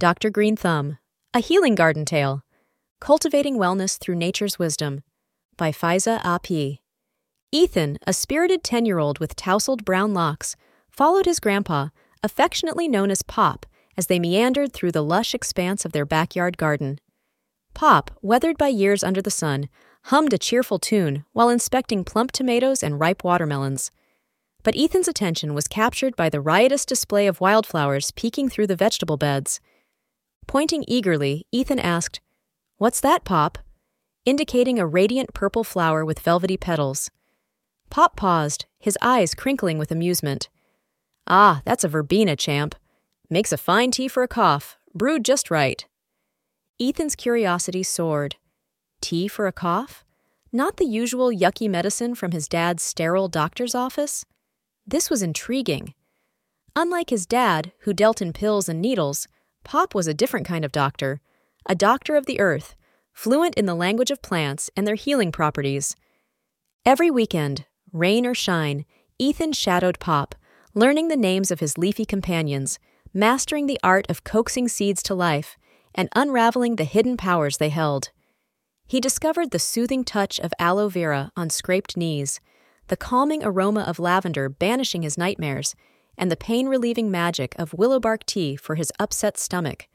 Dr. Green Thumb, A Healing Garden Tale, Cultivating Wellness Through Nature's Wisdom, by Faiza A.P. Ethan, a spirited 10-year-old with tousled brown locks, followed his grandpa, affectionately known as Pop, as they meandered through the lush expanse of their backyard garden. Pop, weathered by years under the sun, hummed a cheerful tune while inspecting plump tomatoes and ripe watermelons. But Ethan's attention was captured by the riotous display of wildflowers peeking through the vegetable beds. Pointing eagerly, Ethan asked, "What's that, Pop?" indicating a radiant purple flower with velvety petals. Pop paused, his eyes crinkling with amusement. "Ah, that's a verbena, champ. Makes a fine tea for a cough, brewed just right." Ethan's curiosity soared. Tea for a cough? Not the usual yucky medicine from his dad's sterile doctor's office? This was intriguing. Unlike his dad, who dealt in pills and needles, Pop was a different kind of doctor, a doctor of the earth, fluent in the language of plants and their healing properties. Every weekend, rain or shine, Ethan shadowed Pop, learning the names of his leafy companions, mastering the art of coaxing seeds to life, and unraveling the hidden powers they held. He discovered the soothing touch of aloe vera on scraped knees, the calming aroma of lavender banishing his nightmares, and the pain-relieving magic of willowbark tea for his upset stomach.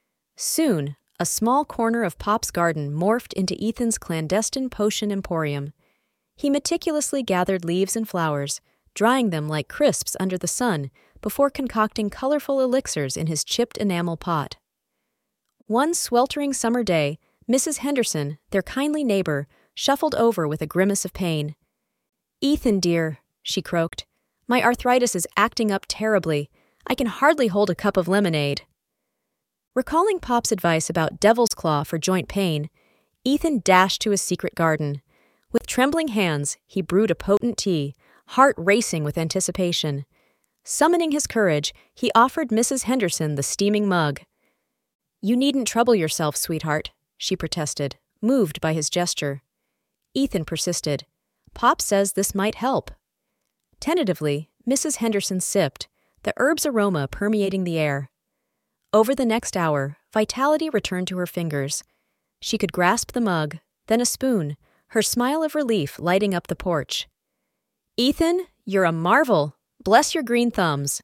Soon, a small corner of Pop's garden morphed into Ethan's clandestine potion emporium. He meticulously gathered leaves and flowers, drying them like crisps under the sun before concocting colorful elixirs in his chipped enamel pot. One sweltering summer day, Mrs. Henderson, their kindly neighbor, shuffled over with a grimace of pain. "Ethan, dear," she croaked, "my arthritis is acting up terribly. I can hardly hold a cup of lemonade." Recalling Pop's advice about devil's claw for joint pain, Ethan dashed to his secret garden. With trembling hands, he brewed a potent tea, heart racing with anticipation. Summoning his courage, he offered Mrs. Henderson the steaming mug. "You needn't trouble yourself, sweetheart," she protested, moved by his gesture. Ethan persisted. "Pop says this might help." Tentatively, Mrs. Henderson sipped, the herb's aroma permeating the air. Over the next hour, vitality returned to her fingers. She could grasp the mug, then a spoon, her smile of relief lighting up the porch. "Ethan, you're a marvel! Bless your green thumbs!"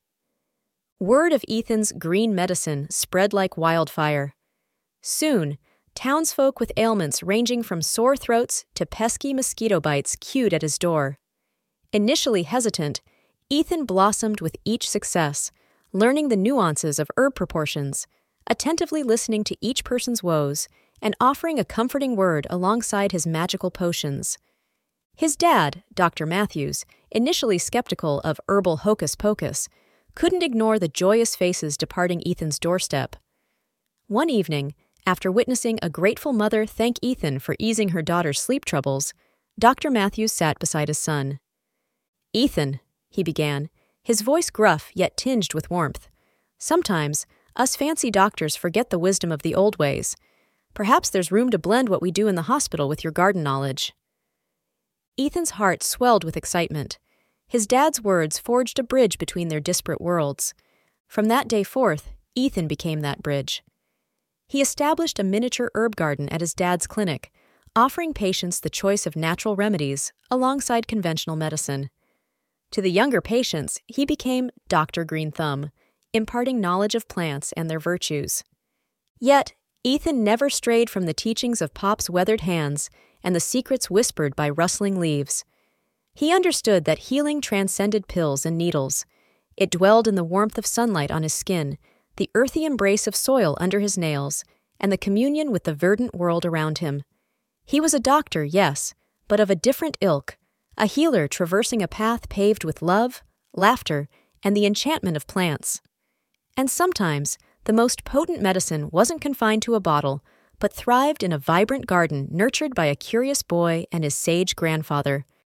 Word of Ethan's green medicine spread like wildfire. Soon, townsfolk with ailments ranging from sore throats to pesky mosquito bites queued at his door. Initially hesitant, Ethan blossomed with each success, learning the nuances of herb proportions, attentively listening to each person's woes, and offering a comforting word alongside his magical potions. His dad, Dr. Matthews, initially skeptical of herbal hocus-pocus, couldn't ignore the joyous faces departing Ethan's doorstep. One evening, after witnessing a grateful mother thank Ethan for easing her daughter's sleep troubles, Dr. Matthews sat beside his son. "Ethan," he began, his voice gruff yet tinged with warmth. "Sometimes, us fancy doctors forget the wisdom of the old ways. Perhaps there's room to blend what we do in the hospital with your garden knowledge." Ethan's heart swelled with excitement. His dad's words forged a bridge between their disparate worlds. From that day forth, Ethan became that bridge. He established a miniature herb garden at his dad's clinic, offering patients the choice of natural remedies alongside conventional medicine. To the younger patients, he became Dr. Green Thumb, imparting knowledge of plants and their virtues. Yet, Ethan never strayed from the teachings of Pop's weathered hands and the secrets whispered by rustling leaves. He understood that healing transcended pills and needles. It dwelled in the warmth of sunlight on his skin, the earthy embrace of soil under his nails, and the communion with the verdant world around him. He was a doctor, yes, but of a different ilk, a healer traversing a path paved with love, laughter, and the enchantment of plants. And sometimes, the most potent medicine wasn't confined to a bottle, but thrived in a vibrant garden nurtured by a curious boy and his sage grandfather.